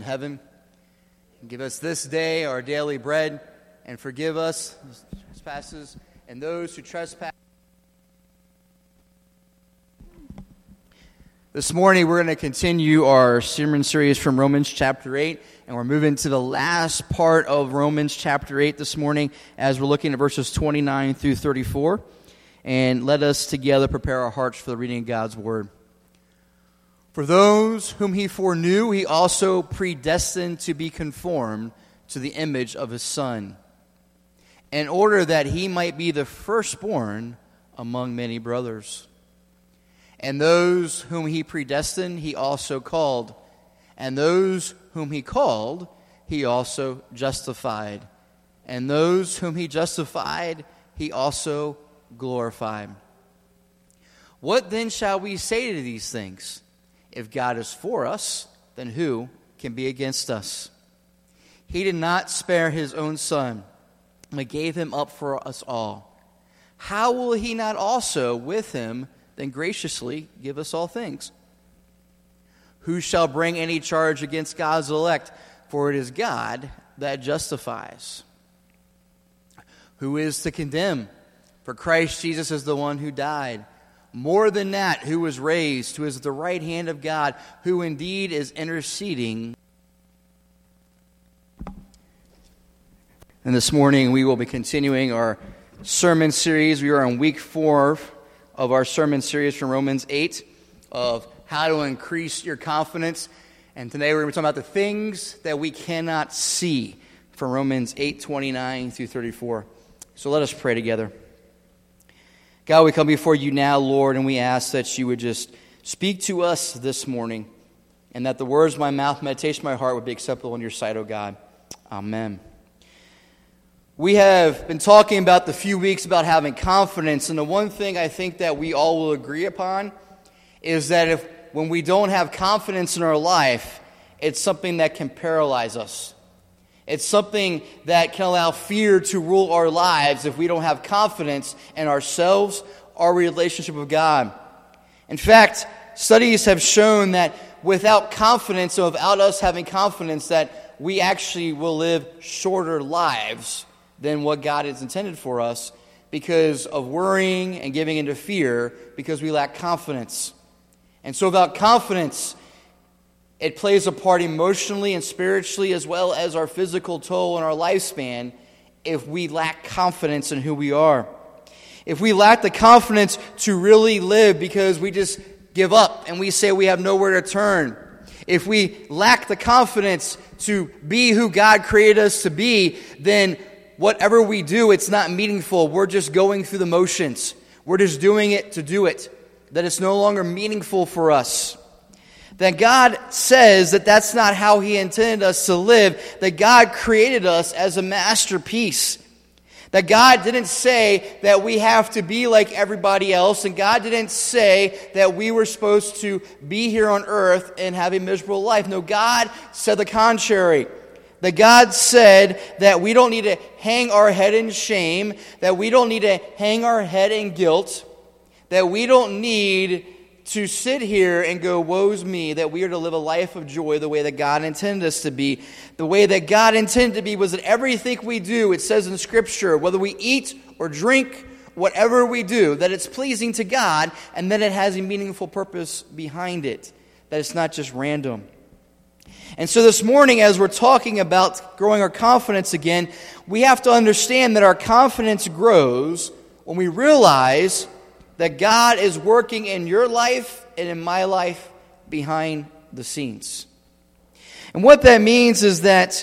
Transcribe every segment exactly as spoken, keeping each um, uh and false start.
heaven, give us this day our daily bread, and forgive us trespasses and those who trespass. This morning we're going to continue our sermon series from Romans chapter eight, and we're moving to the last part of Romans chapter eight this morning as we're looking at verses twenty-nine through thirty-four. And let us together prepare our hearts for the reading of God's word. For those whom he foreknew, he also predestined to be conformed to the image of his Son, in order that he might be the firstborn among many brothers. And those whom he predestined, he also called. And those whom he called, he also justified. And those whom he justified, he also glorified. What then shall we say to these things? If God is for us, then who can be against us? He did not spare his own Son, but gave him up for us all. How will he not also with him then graciously give us all things? Who shall bring any charge against God's elect? For it is God that justifies. Who is to condemn? For Christ Jesus is the one who died. More than that, who was raised, who is at the right hand of God, who indeed is interceding. And this morning we will be continuing our sermon series. We are on week four of our sermon series from Romans eight of how to increase your confidence. And today we're going to be talking about the things that we cannot see from Romans eight, twenty-nine through thirty-four. So let us pray together. God, we come before you now, Lord, and we ask that you would just speak to us this morning, and that the words of my mouth, meditation of my heart would be acceptable in your sight, O God. Amen. We have been talking about the few weeks about having confidence, and the one thing I think that we all will agree upon is that if when we don't have confidence in our life, it's something that can paralyze us. It's something that can allow fear to rule our lives if we don't have confidence in ourselves, our relationship with God. In fact, studies have shown that without confidence, so without us having confidence, that we actually will live shorter lives than what God has intended for us because of worrying and giving into fear because we lack confidence. And so without confidence, it plays a part emotionally and spiritually as well as our physical toll and our lifespan if we lack confidence in who we are. If we lack the confidence to really live because we just give up and we say we have nowhere to turn. If we lack the confidence to be who God created us to be, then whatever we do, it's not meaningful. We're just going through the motions. We're just doing it to do it. That it's no longer meaningful for us. That God says that that's not how he intended us to live. That God created us as a masterpiece. That God didn't say that we have to be like everybody else. And God didn't say that we were supposed to be here on earth and have a miserable life. No, God said the contrary. That God said that we don't need to hang our head in shame. That we don't need to hang our head in guilt. That we don't need to sit here and go, woe's me, that we are to live a life of joy the way that God intended us to be. The way that God intended to be was that everything we do, it says in Scripture, whether we eat or drink, whatever we do, that it's pleasing to God and that it has a meaningful purpose behind it, that it's not just random. And so this morning, as we're talking about growing our confidence again, we have to understand that our confidence grows when we realize that God is working in your life and in my life behind the scenes. And what that means is that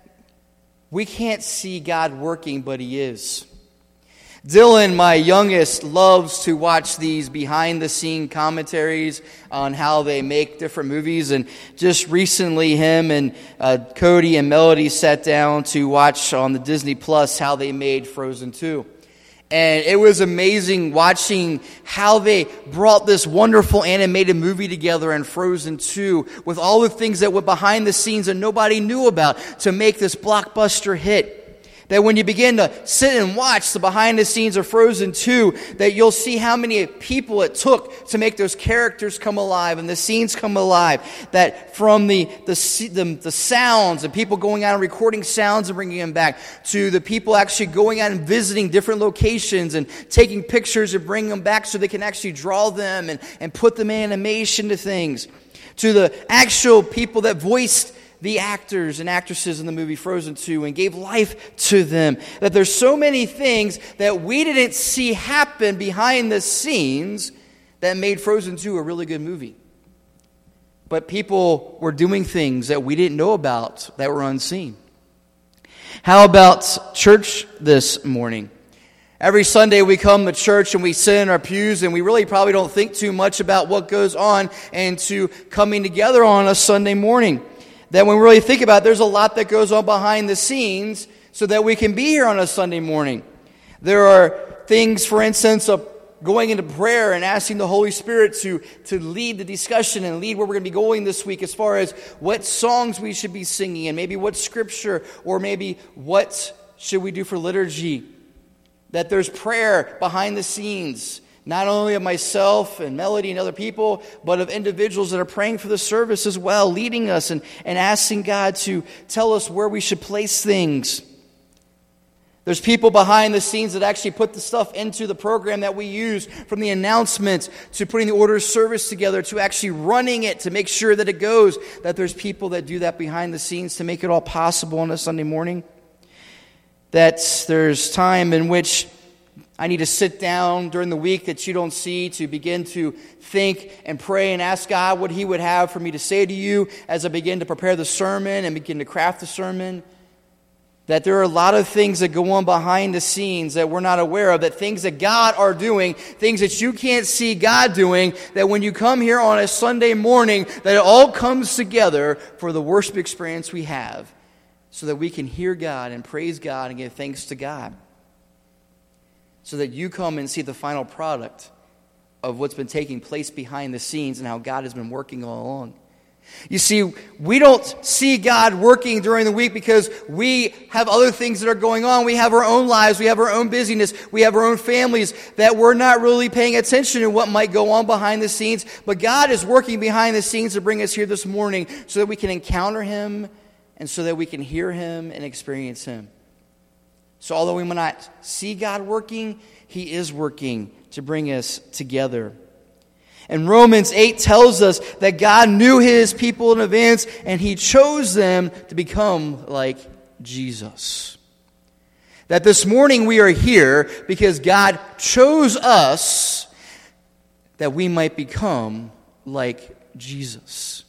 we can't see God working, but he is. Dylan, my youngest, loves to watch these behind-the-scene commentaries on how they make different movies. And just recently, him and uh, Cody and Melody sat down to watch on the Disney Plus how they made Frozen two. And it was amazing watching how they brought this wonderful animated movie together in Frozen two with all the things that were behind the scenes that nobody knew about to make this blockbuster hit. That when you begin to sit and watch the behind the scenes of Frozen two, that you'll see how many people it took to make those characters come alive and the scenes come alive. That from the the, the, the sounds and people going out and recording sounds and bringing them back, to the people actually going out and visiting different locations and taking pictures and bringing them back so they can actually draw them and, and put them in animation to things, to the actual people that voiced the actors and actresses in the movie Frozen two and gave life to them. That there's so many things that we didn't see happen behind the scenes that made Frozen two a really good movie. But people were doing things that we didn't know about that were unseen. How about church this morning? Every Sunday we come to church and we sit in our pews and we really probably don't think too much about what goes on into coming together on a Sunday morning. That when we really think about it, there's a lot that goes on behind the scenes so that we can be here on a Sunday morning. There are things, for instance, of going into prayer and asking the Holy Spirit to, to lead the discussion and lead where we're going to be going this week as far as what songs we should be singing and maybe what scripture or maybe what should we do for liturgy. That there's prayer behind the scenes, not only of myself and Melody and other people, but of individuals that are praying for the service as well, leading us and, and asking God to tell us where we should place things. There's people behind the scenes that actually put the stuff into the program that we use, from the announcements to putting the order of service together to actually running it to make sure that it goes, that there's people that do that behind the scenes to make it all possible on a Sunday morning. That there's time in which I need to sit down during the week that you don't see to begin to think and pray and ask God what He would have for me to say to you as I begin to prepare the sermon and begin to craft the sermon. That there are a lot of things that go on behind the scenes that we're not aware of, that things that God are doing, things that you can't see God doing, that when you come here on a Sunday morning, that it all comes together for the worship experience we have so that we can hear God and praise God and give thanks to God. So that you come and see the final product of what's been taking place behind the scenes and how God has been working all along. You see, we don't see God working during the week because we have other things that are going on. We have our own lives. We have our own busyness. We have our own families that we're not really paying attention to what might go on behind the scenes. But God is working behind the scenes to bring us here this morning so that we can encounter Him and so that we can hear Him and experience Him. So although we might not see God working, He is working to bring us together. And Romans eight tells us that God knew His people in advance and He chose them to become like Jesus. That this morning we are here because God chose us that we might become like Jesus.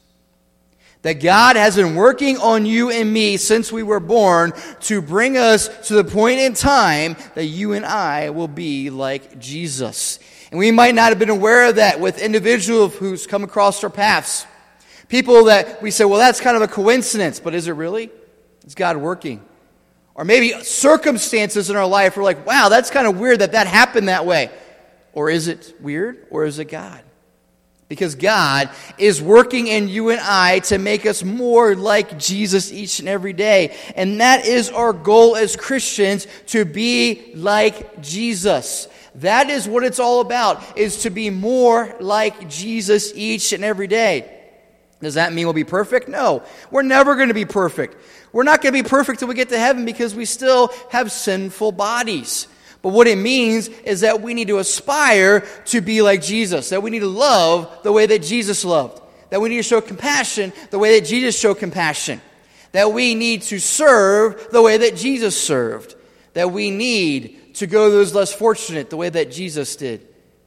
That God has been working on you and me since we were born to bring us to the point in time that you and I will be like Jesus. And we might not have been aware of that with individuals who's come across our paths. People that we say, well, that's kind of a coincidence, but is it really? Is God working? Or maybe circumstances in our life are like, wow, that's kind of weird that that happened that way. Or is it weird? Or is it God? Because God is working in you and I to make us more like Jesus each and every day. And that is our goal as Christians, to be like Jesus. That is what it's all about, is to be more like Jesus each and every day. Does that mean we'll be perfect? No. We're never going to be perfect. We're not going to be perfect till we get to heaven because we still have sinful bodies. But what it means is that we need to aspire to be like Jesus, that we need to love the way that Jesus loved, that we need to show compassion the way that Jesus showed compassion, that we need to serve the way that Jesus served, that we need to go to those less fortunate the way that Jesus did,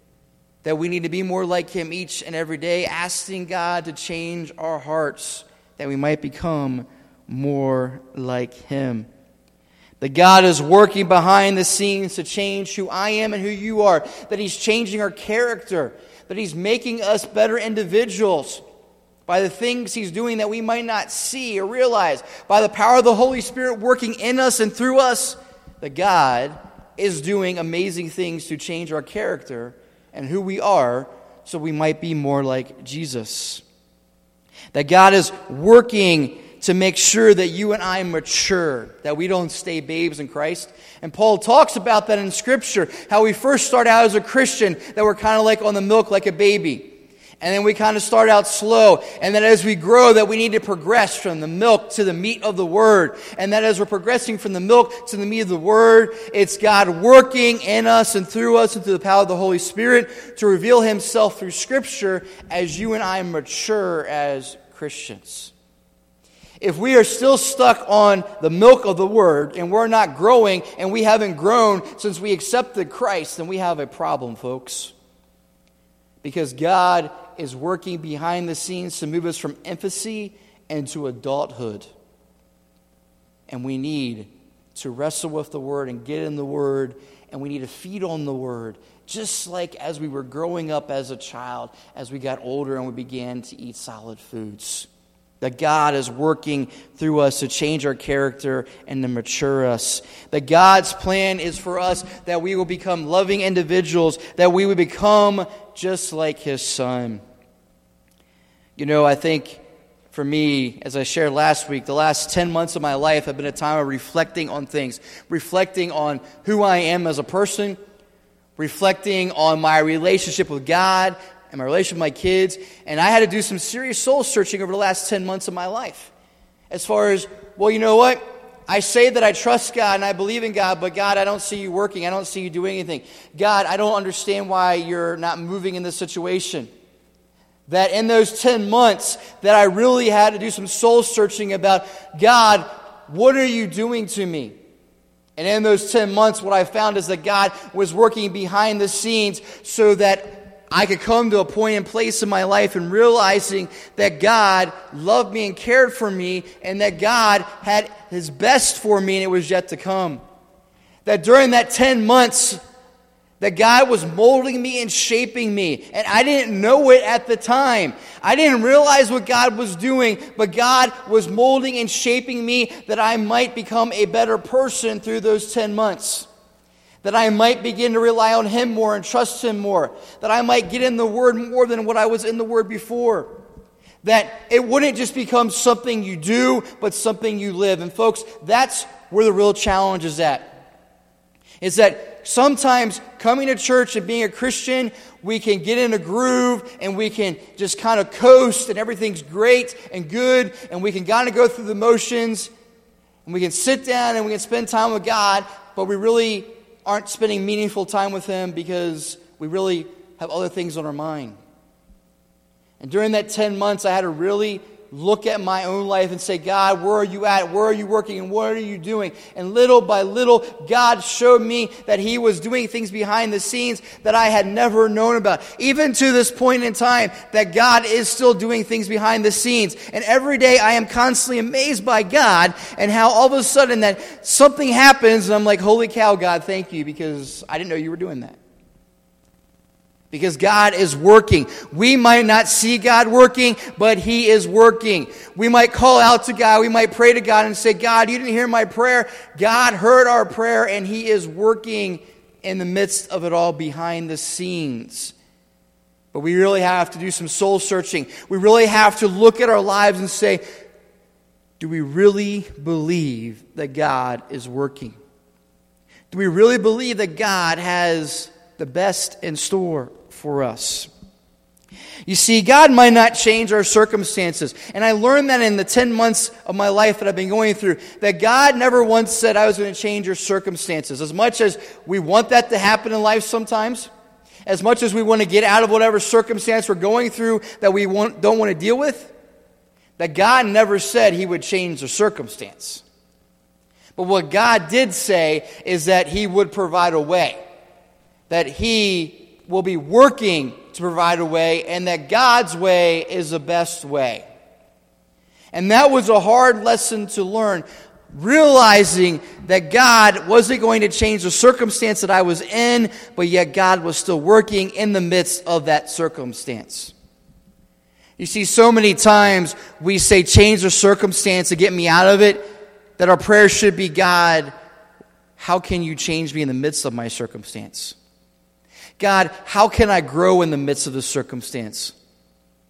that we need to be more like Him each and every day, asking God to change our hearts, that we might become more like Him. That God is working behind the scenes to change who I am and who you are. That He's changing our character. That He's making us better individuals by the things He's doing that we might not see or realize. By the power of the Holy Spirit working in us and through us. That God is doing amazing things to change our character and who we are so we might be more like Jesus. That God is working to make sure that you and I mature, that we don't stay babes in Christ. And Paul talks about that in Scripture, how we first start out as a Christian, that we're kind of like on the milk like a baby. And then we kind of start out slow. And then as we grow, that we need to progress from the milk to the meat of the Word. And that as we're progressing from the milk to the meat of the Word, it's God working in us and through us and through the power of the Holy Spirit to reveal Himself through Scripture as you and I mature as Christians. If we are still stuck on the milk of the Word and we're not growing and we haven't grown since we accepted Christ, then we have a problem, folks. Because God is working behind the scenes to move us from infancy into adulthood. And we need to wrestle with the Word and get in the Word, and we need to feed on the Word, just like as we were growing up as a child, as we got older and we began to eat solid foods. That God is working through us to change our character and to mature us. That God's plan is for us that we will become loving individuals, that we will become just like His Son. You know, I think for me, as I shared last week, the last ten months of my life have been a time of reflecting on things, reflecting on who I am as a person, reflecting on my relationship with God, and my relationship with my kids, and I had to do some serious soul searching over the last ten months of my life. As far as, well, you know what? I say that I trust God and I believe in God, but God, I don't see you working. I don't see you doing anything. God, I don't understand why you're not moving in this situation. That in those ten months that I really had to do some soul searching about, God, what are you doing to me? And in those ten months, what I found is that God was working behind the scenes so that I could come to a point and place in my life and realizing that God loved me and cared for me, and that God had His best for me, and it was yet to come. That during that ten months, that God was molding me and shaping me, and I didn't know it at the time. I didn't realize what God was doing, but God was molding and shaping me that I might become a better person through those ten months. That I might begin to rely on Him more and trust Him more. That I might get in the Word more than what I was in the Word before. That it wouldn't just become something you do, but something you live. And folks, that's where the real challenge is at. Is that sometimes coming to church and being a Christian, we can get in a groove and we can just kind of coast and everything's great and good. And we can kind of go through the motions. And we can sit down and we can spend time with God, but we really aren't spending meaningful time with Him because we really have other things on our mind. And during that ten months, I had to really look at my own life and say, God, where are you at? Where are you working? And what are you doing? And little by little, God showed me that He was doing things behind the scenes that I had never known about. Even to this point in time, that God is still doing things behind the scenes. And every day I am constantly amazed by God and how all of a sudden that something happens and I'm like, holy cow, God, thank you, because I didn't know you were doing that. Because God is working. We might not see God working, but He is working. We might call out to God. We might pray to God and say, God, you didn't hear my prayer. God heard our prayer, and He is working in the midst of it all behind the scenes. But we really have to do some soul searching. We really have to look at our lives and say, do we really believe that God is working? Do we really believe that God has the best in store for us? You see, God might not change our circumstances. And I learned that in the ten months of my life that I've been going through, that God never once said I was going to change your circumstances. As much as we want that to happen in life sometimes, as much as we want to get out of whatever circumstance we're going through that we want, don't want to deal with, that God never said He would change the circumstance. But what God did say is that He would provide a way. That He will be working to provide a way, and that God's way is the best way. And that was a hard lesson to learn, realizing that God wasn't going to change the circumstance that I was in, but yet God was still working in the midst of that circumstance. You see, so many times we say, change the circumstance to get me out of it, that our prayer should be, God, how can you change me in the midst of my circumstance? God, how can I grow in the midst of the circumstance?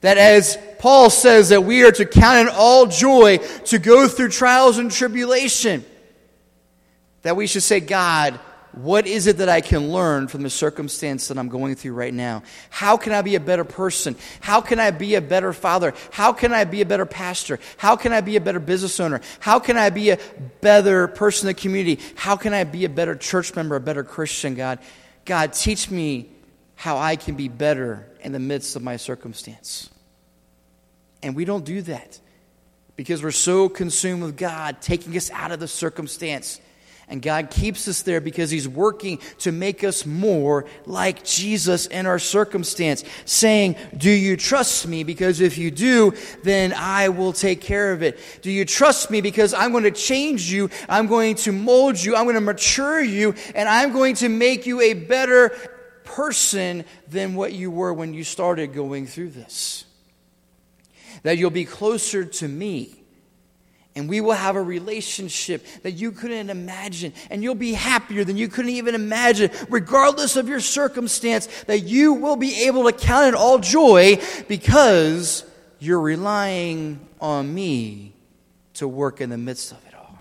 That as Paul says that we are to count it all joy to go through trials and tribulation, that we should say, God, what is it that I can learn from the circumstance that I'm going through right now? How can I be a better person? How can I be a better father? How can I be a better pastor? How can I be a better business owner? How can I be a better person in the community? How can I be a better church member, a better Christian, God? God, teach me how I can be better in the midst of my circumstance. And we don't do that because we're so consumed with God taking us out of the circumstance. And God keeps us there because He's working to make us more like Jesus in our circumstance. Saying, do you trust me? Because if you do, then I will take care of it. Do you trust me? Because I'm going to change you. I'm going to mold you. I'm going to mature you. And I'm going to make you a better person than what you were when you started going through this. That you'll be closer to me. And we will have a relationship that you couldn't imagine. And you'll be happier than you couldn't even imagine. Regardless of your circumstance, that you will be able to count it all joy because you're relying on me to work in the midst of it all.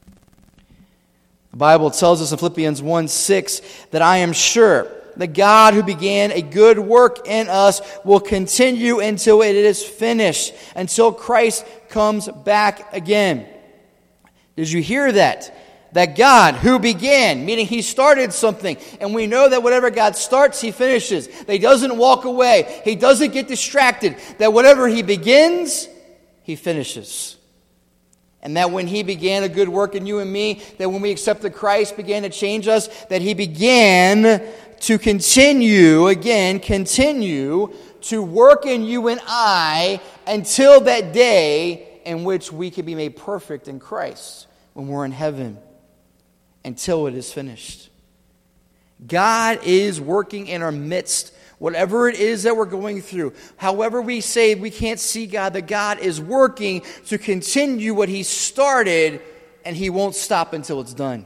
The Bible tells us in Philippians one six that I am sure the God who began a good work in us will continue until it is finished, until Christ comes back again. Did you hear that? That God who began, meaning He started something, and we know that whatever God starts, He finishes. That He doesn't walk away. He doesn't get distracted. That whatever He begins, He finishes. And that when He began a good work in you and me, that when we accepted Christ, began to change us, that He began to continue, again, continue to work in you and I until that day in which we can be made perfect in Christ when we're in heaven, until it is finished. God is working in our midst, whatever it is that we're going through. However we say we can't see God, that God is working to continue what He started, and He won't stop until it's done.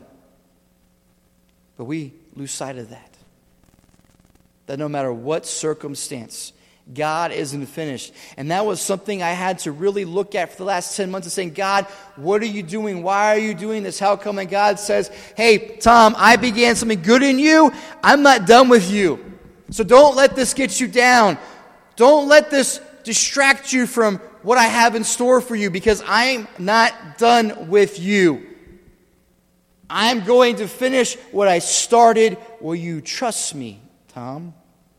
But we lose sight of that. That no matter what circumstance, God isn't finished. And that was something I had to really look at for the last ten months and saying, God, what are you doing? Why are you doing this? How come? And God says, hey, Tom, I began something good in you. I'm not done with you. So don't let this get you down. Don't let this distract you from what I have in store for you, because I'm not done with you. I'm going to finish what I started. Will you trust me, Tom?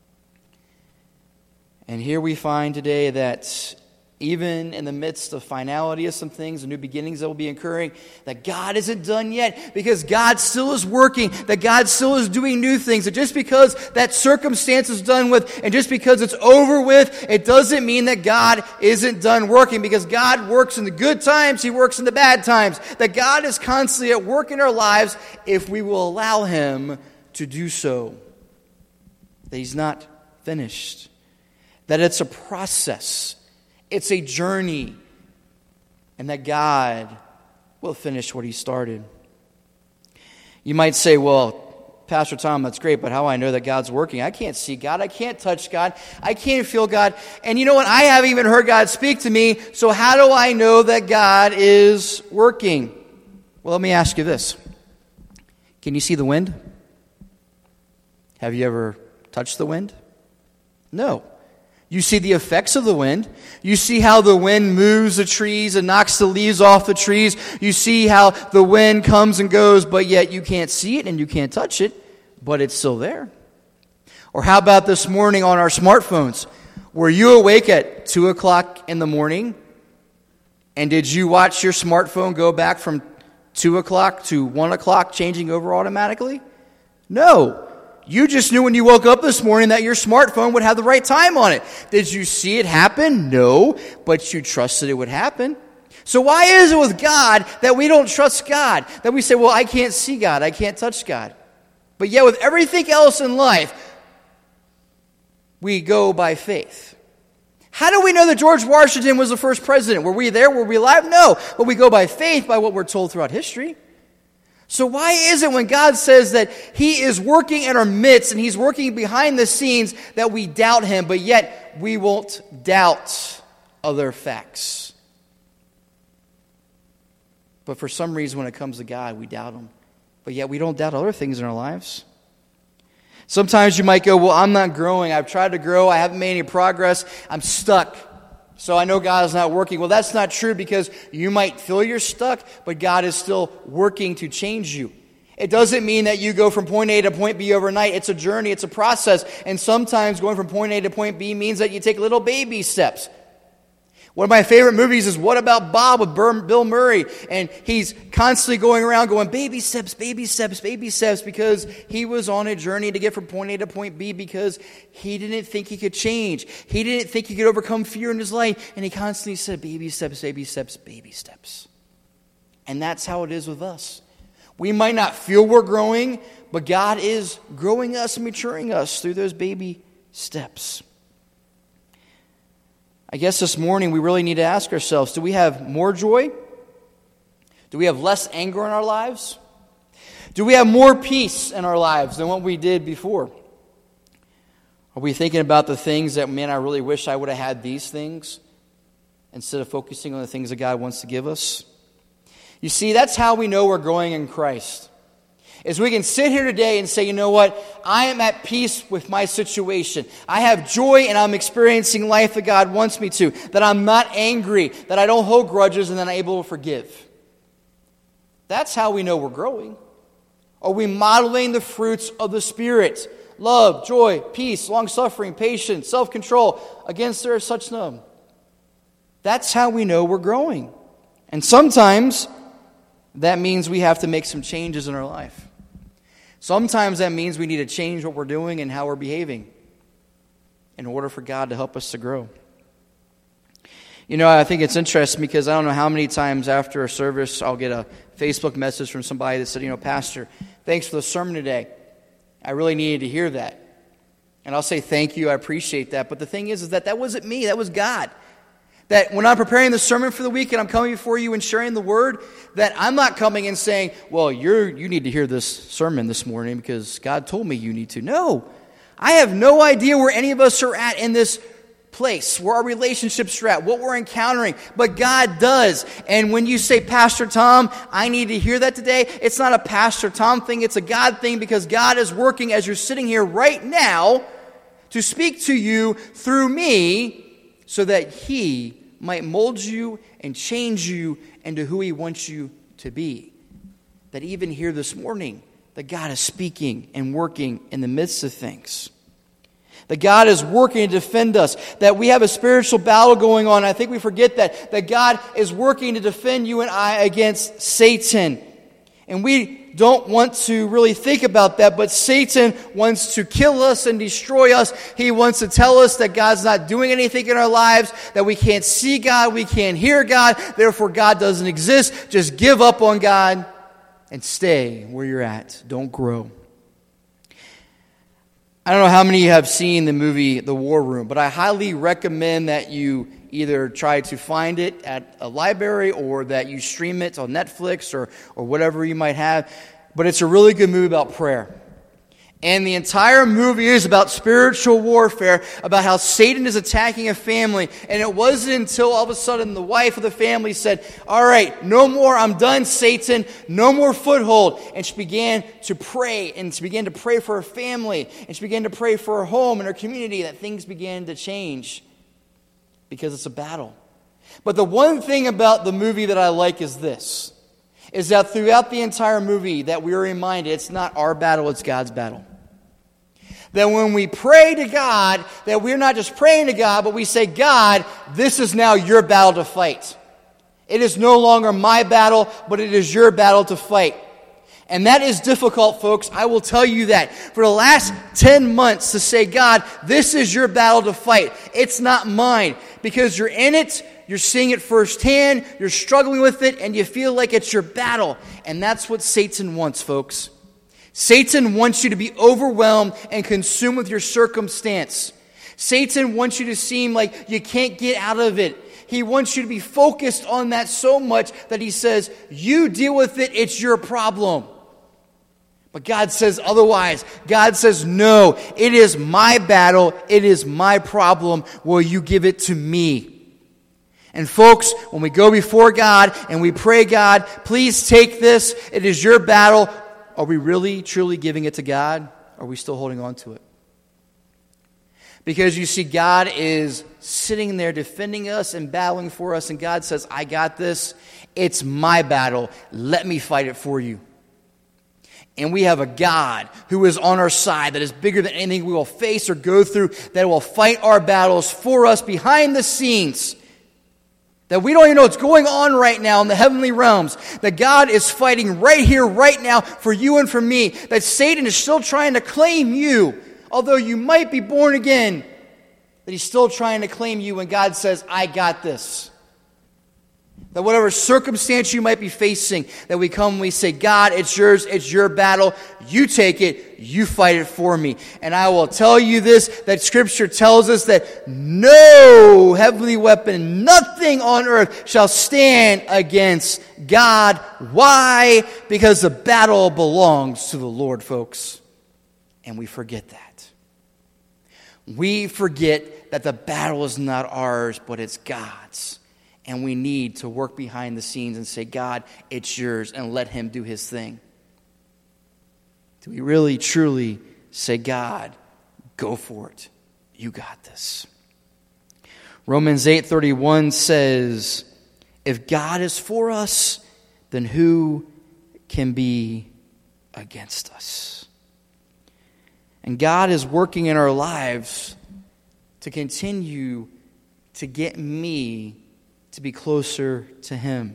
And here we find today that even in the midst of finality of some things, and new beginnings that will be occurring, that God isn't done yet, because God still is working, that God still is doing new things. That just because that circumstance is done with, and just because it's over with, it doesn't mean that God isn't done working, because God works in the good times, He works in the bad times. That God is constantly at work in our lives if we will allow Him to do so. That He's not finished. That it's a process. It's a journey. And that God will finish what He started. You might say, well, Pastor Tom, that's great, but how do I know that God's working? I can't see God. I can't touch God. I can't feel God. And you know what? I haven't even heard God speak to me. So how do I know that God is working? Well, let me ask you this. Can you see the wind? Have you ever touched the wind? No. You see the effects of the wind. You see how the wind moves the trees and knocks the leaves off the trees. You see how the wind comes and goes, but yet you can't see it and you can't touch it, but it's still there. Or how about this morning on our smartphones? Were you awake at two o'clock in the morning? And did you watch your smartphone go back from two o'clock to one o'clock, changing over automatically? No. You just knew when you woke up this morning that your smartphone would have the right time on it. Did you see it happen? No, but you trusted it would happen. So why is it with God that we don't trust God? That we say, well, I can't see God, I can't touch God. But yet with everything else in life, we go by faith. How do we know that George Washington was the first president? Were we there? Were we alive? No. But we go by faith, by what we're told throughout history. So why is it when God says that he is working in our midst and he's working behind the scenes that we doubt him, but yet we won't doubt other facts? But for some reason when it comes to God, we doubt him. But yet we don't doubt other things in our lives. Sometimes you might go, well, I'm not growing. I've tried to grow. I haven't made any progress. I'm stuck. So I know God is not working. Well, that's not true because you might feel you're stuck, but God is still working to change you. It doesn't mean that you go from point A to point B overnight. It's a journey. It's a process. And sometimes going from point A to point B means that you take little baby steps. One of my favorite movies is What About Bob with Bill Murray. And he's constantly going around going, baby steps, baby steps, baby steps, because he was on a journey to get from point A to point B because he didn't think he could change. He didn't think he could overcome fear in his life. And he constantly said, baby steps, baby steps, baby steps. And that's how it is with us. We might not feel we're growing, but God is growing us and maturing us through those baby steps. I guess this morning we really need to ask ourselves, do we have more joy? Do we have less anger in our lives? Do we have more peace in our lives than what we did before? Are we thinking about the things that, man, I really wish I would have had these things instead of focusing on the things that God wants to give us? You see, that's how we know we're growing in Christ. Is we can sit here today and say, you know what, I am at peace with my situation. I have joy and I'm experiencing life that God wants me to. That I'm not angry, that I don't hold grudges, and that I'm able to forgive. That's how we know we're growing. Are we modeling the fruits of the Spirit? Love, joy, peace, long-suffering, patience, self-control. Against there is such none. That's how we know we're growing. And sometimes that means we have to make some changes in our life. Sometimes that means we need to change what we're doing and how we're behaving in order for God to help us to grow. You know, I think it's interesting because I don't know how many times after a service I'll get a Facebook message from somebody that said, you know, Pastor, thanks for the sermon today. I really needed to hear that. And I'll say thank you, I appreciate that. But the thing is, is that that wasn't me, that was God. That when I'm preparing the sermon for the week and I'm coming before you and sharing the word, that I'm not coming and saying, well, you're you need to hear this sermon this morning because God told me you need to. No. I have no idea where any of us are at in this place, where our relationships are at, what we're encountering, but God does. And when you say, Pastor Tom, I need to hear that today, it's not a Pastor Tom thing, it's a God thing because God is working as you're sitting here right now to speak to you through me so that He might mold you and change you into who He wants you to be. That even here this morning, that God is speaking and working in the midst of things. That God is working to defend us. That we have a spiritual battle going on. I think we forget that. That God is working to defend you and I against Satan. And we don't want to really think about that, but Satan wants to kill us and destroy us. He wants to tell us that God's not doing anything in our lives, that we can't see God, we can't hear God, therefore God doesn't exist. Just give up on God and stay where you're at. Don't grow. I don't know how many of you have seen the movie The War Room, but I highly recommend that you either try to find it at a library or that you stream it on Netflix or, or whatever you might have. But it's a really good movie about prayer. And the entire movie is about spiritual warfare, about how Satan is attacking a family. And it wasn't until all of a sudden the wife of the family said, all right, no more, I'm done, Satan, no more foothold. And she began to pray, and she began to pray for her family, and she began to pray for her home and her community, that things began to change because it's a battle. But the one thing about the movie that I like is this, is that throughout the entire movie that we are reminded it's not our battle, it's God's battle. That when we pray to God, that we're not just praying to God, but we say, God, this is now your battle to fight. It is no longer my battle, but it is your battle to fight. And that is difficult, folks. I will tell you that. For the last ten months to say, God, this is your battle to fight. It's not mine. Because you're in it, you're seeing it firsthand, you're struggling with it, and you feel like it's your battle. And that's what Satan wants, folks. Satan wants you to be overwhelmed and consumed with your circumstance. Satan wants you to seem like you can't get out of it. He wants you to be focused on that so much that he says, you deal with it, it's your problem. But God says otherwise. God says, no, it is my battle. It is my problem. Will you give it to me? And folks, when we go before God and we pray, God, please take this. It is your battle. Are we really, truly giving it to God? Or are we still holding on to it? Because you see, God is sitting there defending us and battling for us. And God says, I got this. It's my battle. Let me fight it for you. And we have a God who is on our side, that is bigger than anything we will face or go through, that will fight our battles for us behind the scenes. That we don't even know what's going on right now in the heavenly realms. That God is fighting right here, right now, for you and for me. That Satan is still trying to claim you. Although you might be born again, that he's still trying to claim you when God says, I got this. That whatever circumstance you might be facing, that we come and we say, God, it's yours, it's your battle. You take it, you fight it for me. And I will tell you this, that Scripture tells us that no heavenly weapon, nothing on earth shall stand against God. Why? Because the battle belongs to the Lord, folks. And we forget that. We forget that the battle is not ours, but it's God's. And we need to work behind the scenes and say, God, it's yours, and let him do his thing. Do we really, truly say, God, go for it. You got this. Romans eight thirty-one says, if God is for us, then who can be against us? And God is working in our lives to continue to get me to be closer to him.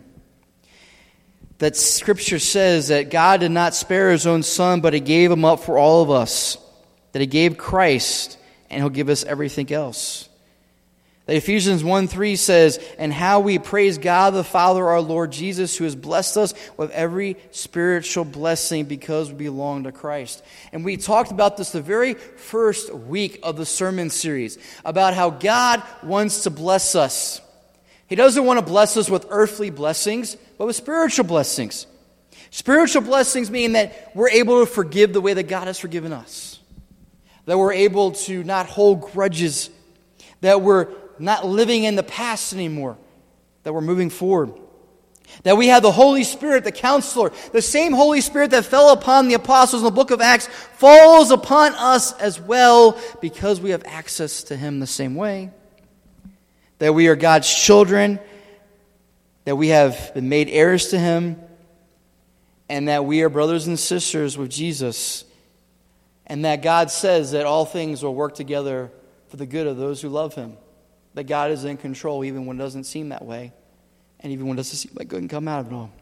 That Scripture says that God did not spare his own Son, but he gave him up for all of us. That he gave Christ, and he'll give us everything else. That Ephesians one three says, and how we praise God the Father, our Lord Jesus, who has blessed us with every spiritual blessing because we belong to Christ. And we talked about this the very first week of the sermon series, about how God wants to bless us. He doesn't want to bless us with earthly blessings, but with spiritual blessings. Spiritual blessings mean that we're able to forgive the way that God has forgiven us. That we're able to not hold grudges. That we're not living in the past anymore. That we're moving forward. That we have the Holy Spirit, the Counselor. The same Holy Spirit that fell upon the apostles in the book of Acts falls upon us as well, because we have access to him the same way. That we are God's children, that we have been made heirs to him, and that we are brothers and sisters with Jesus, and that God says that all things will work together for the good of those who love him. That God is in control even when it doesn't seem that way, and even when it doesn't seem like good can come out of it all.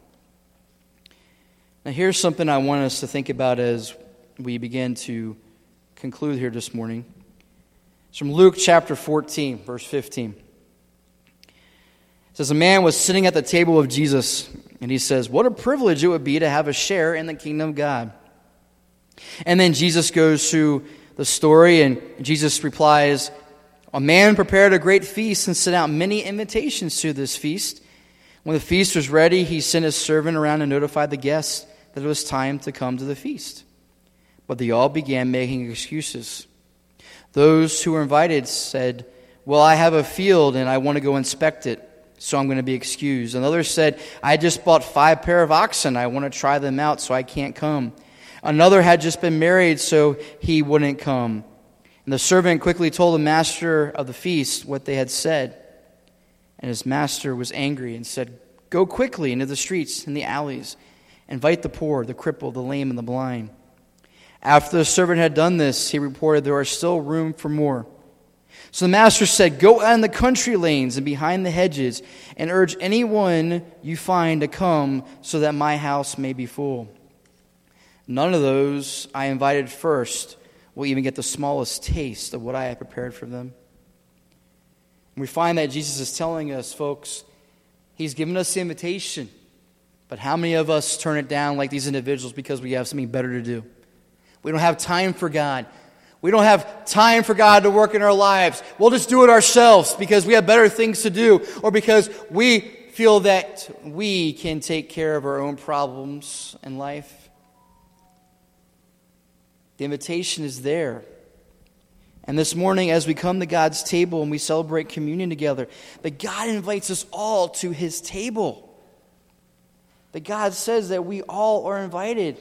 Now here's something I want us to think about as we begin to conclude here this morning. It's from Luke chapter fourteen, verse fifteen. It says, a man was sitting at the table of Jesus, and he says, what a privilege it would be to have a share in the kingdom of God. And then Jesus goes through the story, and Jesus replies, a man prepared a great feast and sent out many invitations to this feast. When the feast was ready, he sent his servant around and notified the guests that it was time to come to the feast. But they all began making excuses. Those who were invited said, well, I have a field and I want to go inspect it, so I'm going to be excused. Another said, I just bought five pair of oxen. I want to try them out, so I can't come. Another had just been married, so he wouldn't come. And the servant quickly told the master of the feast what they had said. And his master was angry and said, go quickly into the streets and the alleys. Invite the poor, the crippled, the lame, and the blind. After the servant had done this, he reported, there are still room for more. So the master said, go out in the country lanes and behind the hedges and urge anyone you find to come so that my house may be full. None of those I invited first will even get the smallest taste of what I have prepared for them. And we find that Jesus is telling us, folks, he's given us the invitation. But how many of us turn it down like these individuals because we have something better to do? We don't have time for God. We don't have time for God to work in our lives. We'll just do it ourselves because we have better things to do, or because we feel that we can take care of our own problems in life. The invitation is there. And this morning, as we come to God's table and we celebrate communion together, that God invites us all to his table. That God says that we all are invited.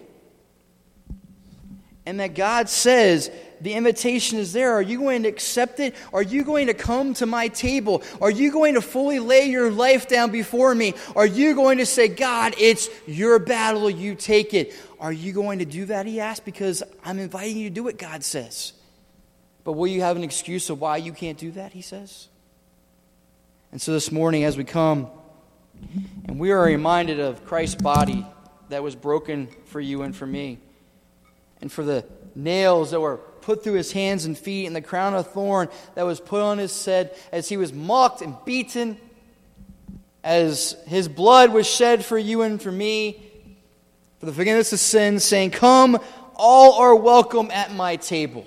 And that God says the invitation is there. Are you going to accept it? Are you going to come to my table? Are you going to fully lay your life down before me? Are you going to say, God, it's your battle, you take it? Are you going to do that, he asked, because I'm inviting you to do it, God says. But will you have an excuse of why you can't do that, he says? And so this morning as we come, and we are reminded of Christ's body that was broken for you and for me, and for the nails that were put through his hands and feet, and the crown of thorn that was put on his head as he was mocked and beaten, as his blood was shed for you and for me, for the forgiveness of sins, saying, come, all are welcome at my table.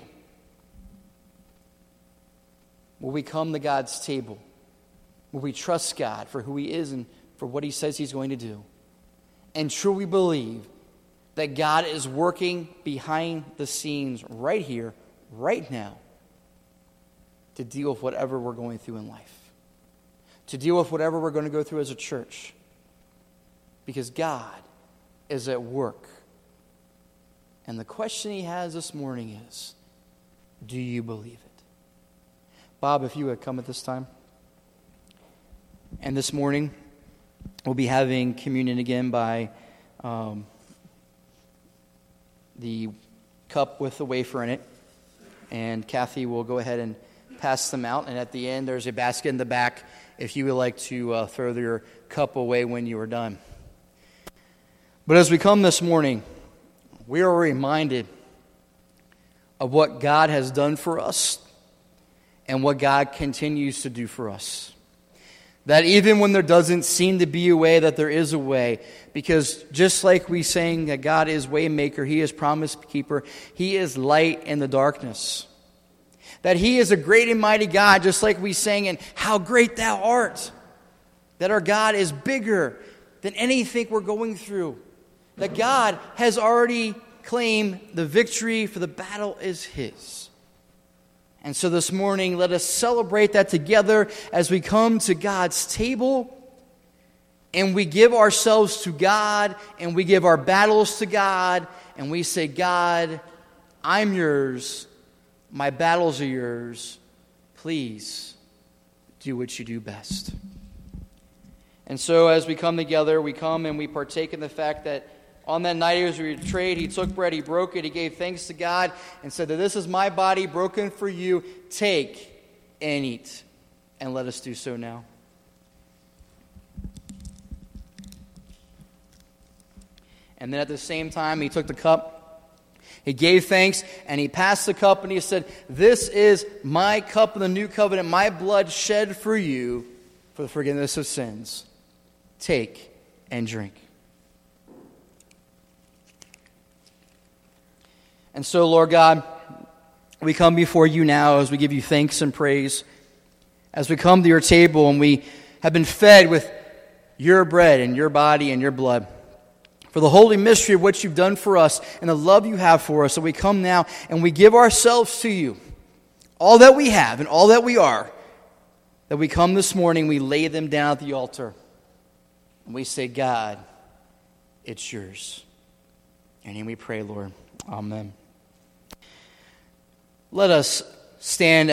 Will we come to God's table? Will we trust God for who he is and for what he says he's going to do? And truly believe that God is working behind the scenes right here, right now, to deal with whatever we're going through in life. To deal with whatever we're going to go through as a church. Because God is at work. And the question he has this morning is, do you believe it? Bob, if you would come at this time. And this morning, we'll be having communion again by um, the cup with the wafer in it. And Kathy will go ahead and pass them out. And at the end, there's a basket in the back if you would like to uh, throw your cup away when you are done. But as we come this morning, we are reminded of what God has done for us and what God continues to do for us. That even when there doesn't seem to be a way, that there is a way. Because just like we sang that God is way maker, he is promise keeper, he is light in the darkness. That he is a great and mighty God, just like we sang in How Great Thou Art. That our God is bigger than anything we're going through. That God has already claimed the victory, for the battle is his. And so this morning, let us celebrate that together as we come to God's table and we give ourselves to God and we give our battles to God and we say, God, I'm yours. My battles are yours. Please do what you do best. And so as we come together, we come and we partake in the fact that on that night he was betrayed, he took bread, he broke it, he gave thanks to God, and said that this is my body broken for you. Take and eat. And let us do so now. And then at the same time, he took the cup, he gave thanks, and he passed the cup, and he said, this is my cup of the new covenant, my blood shed for you for the forgiveness of sins. Take and drink. And so, Lord God, we come before you now as we give you thanks and praise. As we come to your table and we have been fed with your bread and your body and your blood. For the holy mystery of what you've done for us and the love you have for us. So we come now and we give ourselves to you. All that we have and all that we are. That we come this morning, we lay them down at the altar. And we say, God, it's yours. In your name we pray, Lord. Amen. Let us stand